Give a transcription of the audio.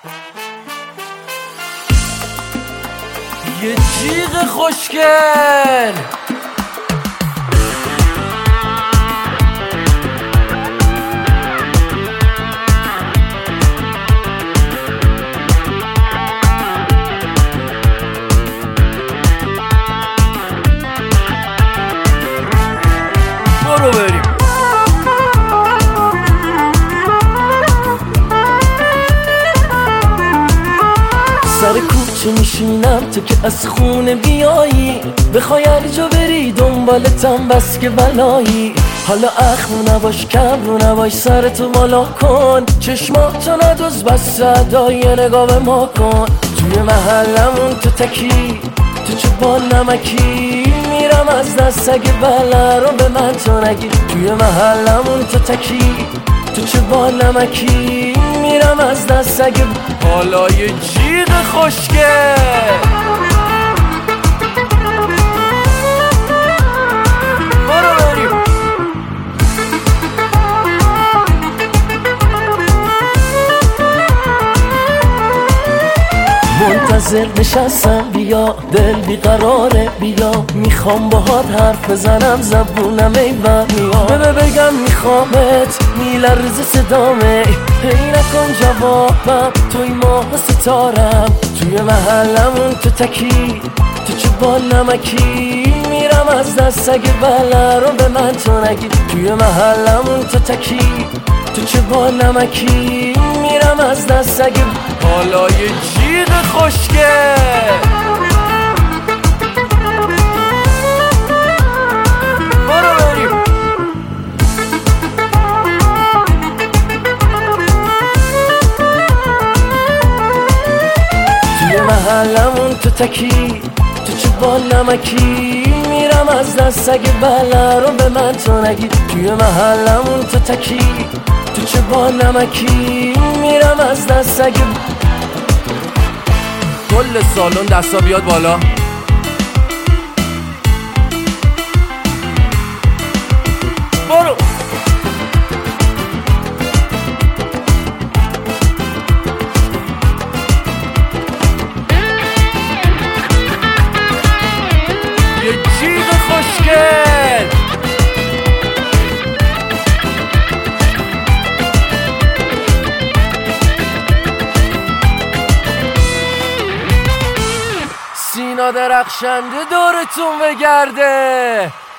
یه جیغ خوشگل برو بریم. سر کوچه میشینم تو که از خونه بیایی، بخوای هر جا بری دنبالتم بس که بلایی. حالا اخم نباش کم رو نباش، سرتو بالا کن، چشماتو ندوز بس صدای نگاه به ما کن. توی محلمون تو تکی تو چه با نمکی، میرم از دست اگه بله رو به من تو نگی. توی محلمون تو تکی تو چه با نمکی، میرم از دست اگه حالا یه جیغ خوشگل برو بریم. منتظر نشستم بیا، دل بیقراره بیا، میخوام باهات حرف بزنم زبونم ایوان میاد. بگم میخوامت میلرز صدامه، هی نکن جوابم توی ماه ستارم. توی محلمون تو تکی تو چه با نمکی، میرم از دست اگه بله رو به من تو نگی. توی محلمون تو تکی تو چه با نمکی، میرم از دست اگه حالا یه جیغ خوشگل برو بریم. توی محلمون تو تکی تو چه با نمکی، میرم از دست اگه بله رو به من تو نگی. توی محلمون تو تکی تو چه با نمکی، میرم از دست اگه کل سالن دستا بیاد بالا. برو یه جیغ خوشگل سینا درخشنده دورتون بگرده.